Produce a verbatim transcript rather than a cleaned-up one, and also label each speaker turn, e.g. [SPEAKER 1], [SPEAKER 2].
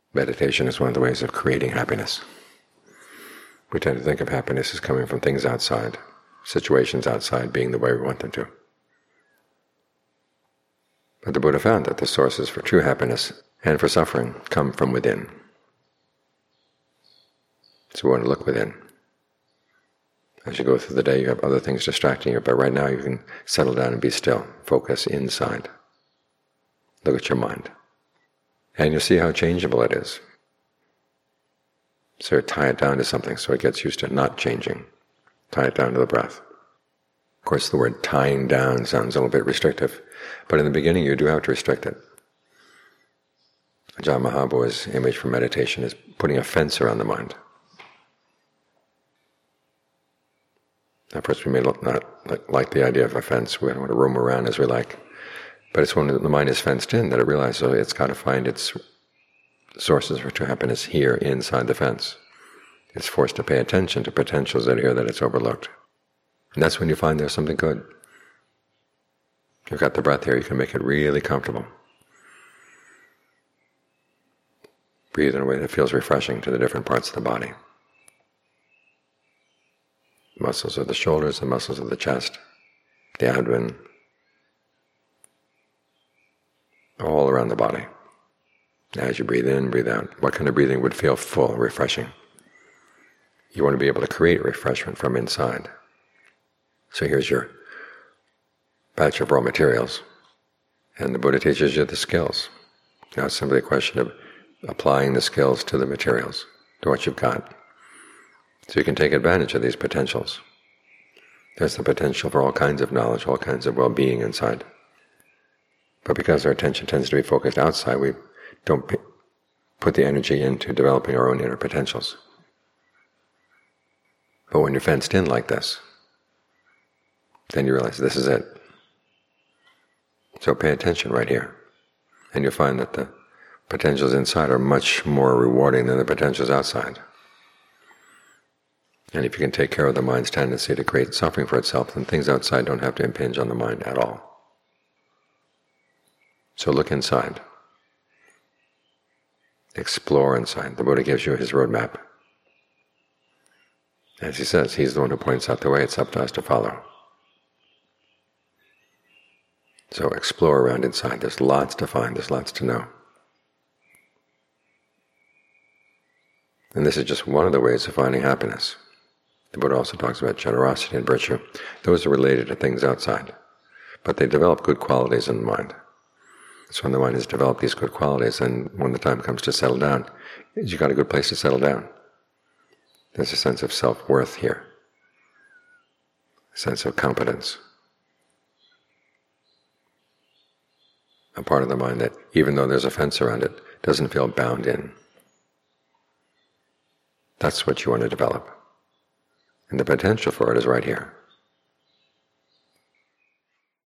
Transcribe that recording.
[SPEAKER 1] Meditation is one of the ways of creating happiness. We tend to think of happiness as coming from things outside, situations outside being the way we want them to. But the Buddha found that the sources for true happiness and for suffering come from within. So we want to look within. As you go through the day, you have other things distracting you, but right now you can settle down and be still. Focus inside. Look at your mind. And you'll see how changeable it is. So tie it down to something so it gets used to not changing. Tie it down to the breath. Of course, the word tying down sounds a little bit restrictive, but in the beginning you do have to restrict it. Ajahn Mahabhu's image for meditation is putting a fence around the mind. At first we may not like the idea of a fence. We don't want to roam around as we like. But it's when the mind is fenced in that it realizes oh, it's got to find its sources for true happiness here inside the fence. It's forced to pay attention to potentials that are here that it's overlooked. And that's when you find there's something good. You've got the breath here, you can make it really comfortable. Breathe in a way that feels refreshing to the different parts of the body. Muscles of the shoulders, the muscles of the chest, the abdomen, all around the body. As you breathe in, breathe out. What kind of breathing would feel full, refreshing? You want to be able to create refreshment from inside. So here's your batch of raw materials, and the Buddha teaches you the skills. Now it's simply a question of applying the skills to the materials, to what you've got. So you can take advantage of these potentials. There's the potential for all kinds of knowledge, all kinds of well-being inside. But because our attention tends to be focused outside, we don't put the energy into developing our own inner potentials. But when you're fenced in like this, then you realize this is it. So pay attention right here, and you'll find that the potentials inside are much more rewarding than the potentials outside. And if you can take care of the mind's tendency to create suffering for itself, then things outside don't have to impinge on the mind at all. So look inside. Explore inside. The Buddha gives you his roadmap. As he says, he's the one who points out the way, it's up to us to follow. So explore around inside. There's lots to find, there's lots to know. And this is just one of the ways of finding happiness. The Buddha also talks about generosity and virtue. Those are related to things outside, but they develop good qualities in the mind. So when the mind has developed these good qualities, and when the time comes to settle down, you've got a good place to settle down. There's a sense of self-worth here, a sense of competence. A part of the mind that, even though there's a fence around it, doesn't feel bound in. That's what you want to develop. And the potential for it is right here.